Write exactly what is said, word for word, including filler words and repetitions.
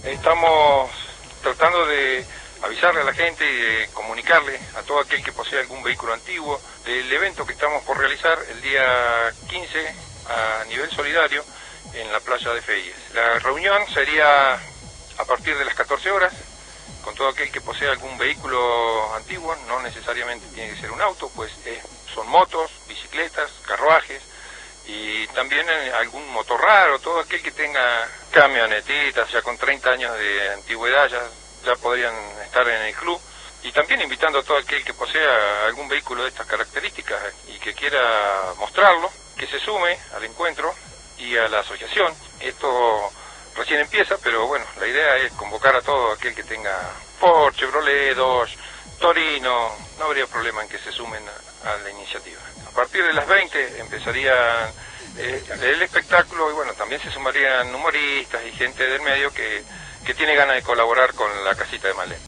Estamos tratando de avisarle a la gente y de comunicarle a todo aquel que posea algún vehículo antiguo del evento que estamos por realizar el día quince a nivel solidario en la playa de Feyes. La reunión sería a partir de las catorce horas con todo aquel que posea algún vehículo antiguo, no necesariamente tiene que ser un auto, pues eh, son motos, bicicletas, carruajes y también algún motor raro, todo aquel que tenga camionetitas ya con treinta años de antigüedad ya, ya podrían estar en el club, y también invitando a todo aquel que posea algún vehículo de estas características y que quiera mostrarlo, que se sume al encuentro y a la asociación. Esto recién empieza, pero bueno, la idea es convocar a todo aquel que tenga Ford, Chevrolet, Dodge, Torino, no habría problema en que se sumen a, a la iniciativa. A partir de las veinte empezaría eh, el espectáculo y bueno, también se sumarían humoristas y gente del medio que, que tiene ganas de colaborar con la casita de Malén.